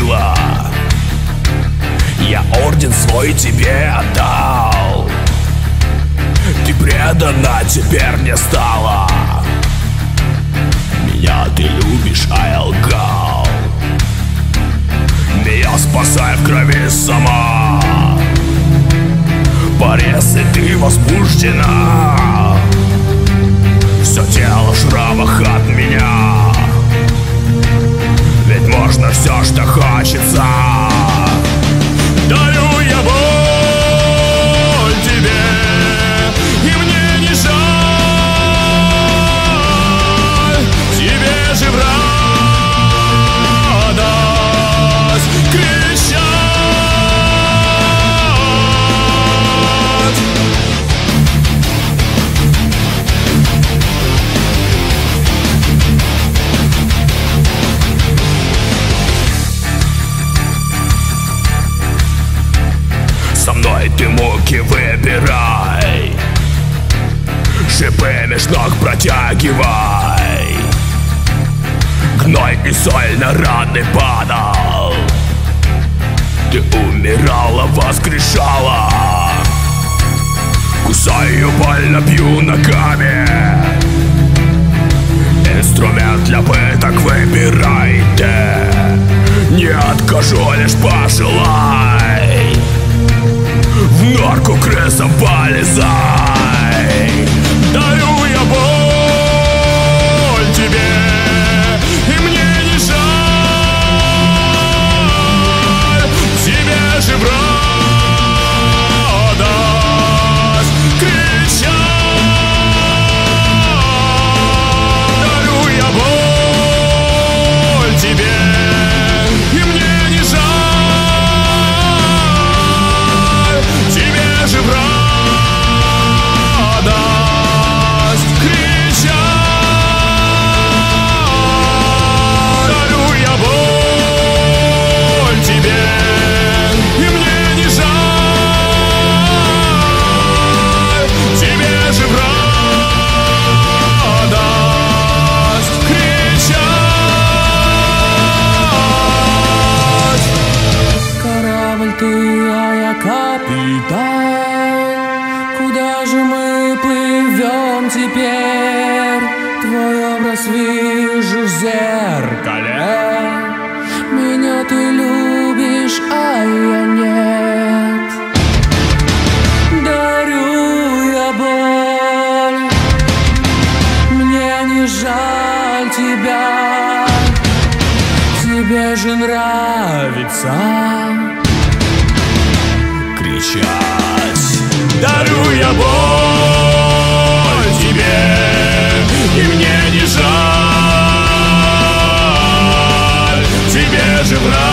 убила. Я орден свой тебе отдал. Ты предана теперь мне стала. Меня ты любишь, а я лгал. Меня спасай в крови сама. Порезы ты возбуждена. Все тело в шрамах от меня. Ведь можно все, что хочется. Дарю я боль тебе, и мне не жаль. Тебе же в радость кричать. Со мной ты муки выбирай, шипы меж ног протягивай. Гной и соль на раны падал. Ты умирала, воскрешала. Кусаю больно, бью ногами. Инструмент для пыток выбирайте. Не откажу, лишь пожелай. В норку крысам полезай. Дарю я боль тебе, и мне не жаль. Тебе же в радость кричать. Дарю я боль тебе, и мне не жаль. Тебе же в радость кричать. Дарю я боль тебе, и мне не жаль. Тебе же в радость кричать. Корабль ты, а я капитан. Куда же мы плывем теперь? Твой образ вижу в зеркале. Меня ты любишь, а я нет. Дарю я боль. Мне не жаль тебя. Тебе же нравится кричать. Дарю я боль тебе, и мне не жаль. Тебе же в радость